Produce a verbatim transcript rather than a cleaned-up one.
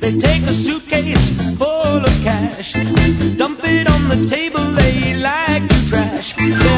They take a suitcase full of cash, dump it on the table they like to trash.